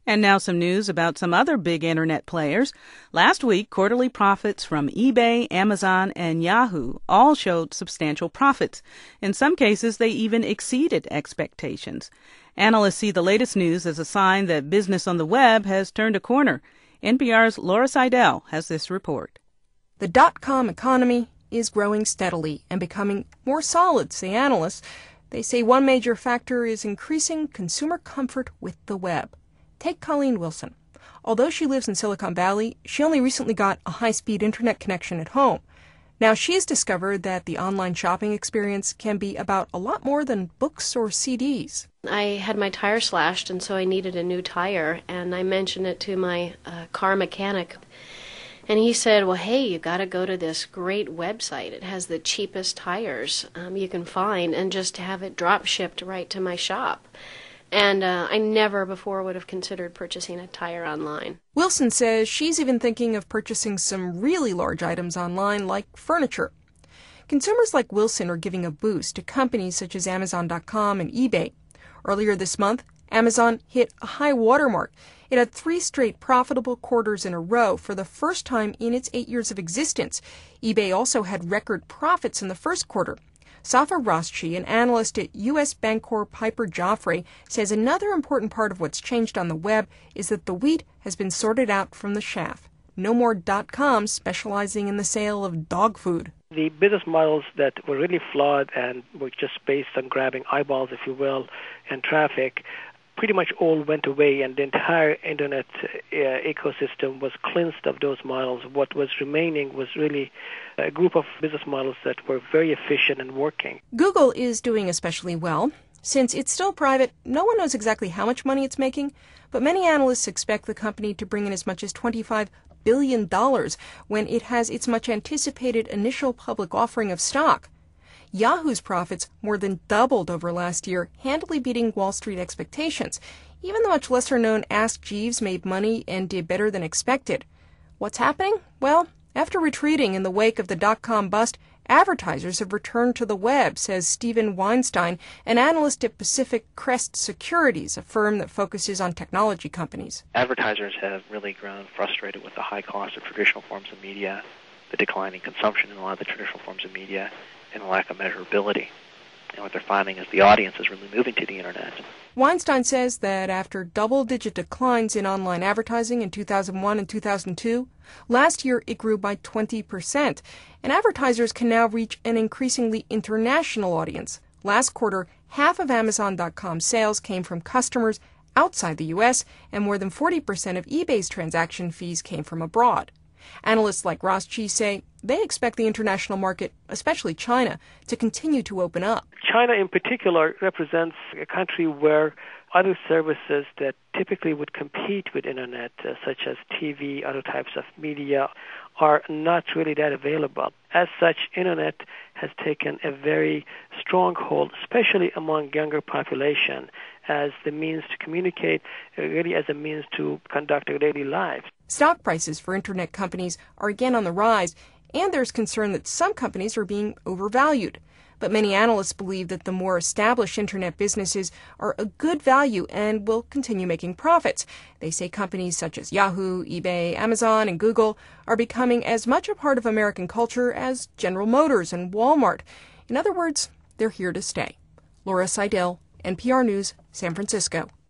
And now some news about some other big internet players. Last week, quarterly profits from eBay, Amazon, and Yahoo all showed substantial profits. In some cases, they even exceeded expectations. Analysts see the latest news as a sign that business on the web has turned a corner. NPR's Laura Seidel has this report. The dot-com economy is growing steadily and becoming more solid, say analysts. They say one major factor is increasing consumer comfort with the web. Take Colleen Wilson. Although she lives in Silicon Valley, she only recently got a high-speed internet connection at home. Now she's discovered that the online shopping experience can be about a lot more than books or CDs. I had my tire slashed, and so I needed a new tire, and I mentioned it to my car mechanic. And he said, well, hey, you got to go to this great website. It has the cheapest tires you can find, and just have it drop shipped right to my shop. And I never before would have considered purchasing a tire online. Wilson says she's even thinking of purchasing some really large items online, like furniture. Consumers like Wilson are giving a boost to companies such as Amazon.com and eBay. Earlier this month, Amazon hit a high watermark. It had 3 straight profitable quarters in a row for the first time in its 8 years of existence. eBay also had record profits in the first quarter. Safa Rostchi, an analyst at U.S. Bancorp Piper Jaffray, says another important part of what's changed on the web is that the wheat has been sorted out from the chaff. No more .coms specializing in the sale of dog food. The business models that were really flawed and were just based on grabbing eyeballs, if you will, and traffic, pretty much all went away, and the entire internet ecosystem was cleansed of those models. What was remaining was really a group of business models that were very efficient and working. Google is doing especially well. Since it's still private, no one knows exactly how much money it's making, but many analysts expect the company to bring in as much as $25 billion when it has its much-anticipated initial public offering of stock. Yahoo's profits more than doubled over last year, handily beating Wall Street expectations. Even the much lesser-known Ask Jeeves made money and did better than expected. What's happening? Well, after retreating in the wake of the dot-com bust, advertisers have returned to the web, says Stephen Weinstein, an analyst at Pacific Crest Securities, a firm that focuses on technology companies. Advertisers have really grown frustrated with the high cost of traditional forms of media, the declining consumption in a lot of the traditional forms of media, and a lack of measurability. And what they're finding is the audience is really moving to the internet. Weinstein says that after double-digit declines in online advertising in 2001 and 2002, last year it grew by 20%, and advertisers can now reach an increasingly international audience. Last quarter, half of Amazon.com sales came from customers outside the U.S., and more than 40% of eBay's transaction fees came from abroad. Analysts like Rostchi say they expect the international market, especially China, to continue to open up. China in particular represents a country where other services that typically would compete with internet, such as TV, other types of media, are not really that available. As such, internet has taken a very strong hold, especially among younger population, as the means to communicate, really as a means to conduct their daily lives. Stock prices for internet companies are again on the rise, and there's concern that some companies are being overvalued. But many analysts believe that the more established internet businesses are a good value and will continue making profits. They say companies such as Yahoo, eBay, Amazon, and Google are becoming as much a part of American culture as General Motors and Walmart. In other words, they're here to stay. Laura Seidel, NPR News, San Francisco.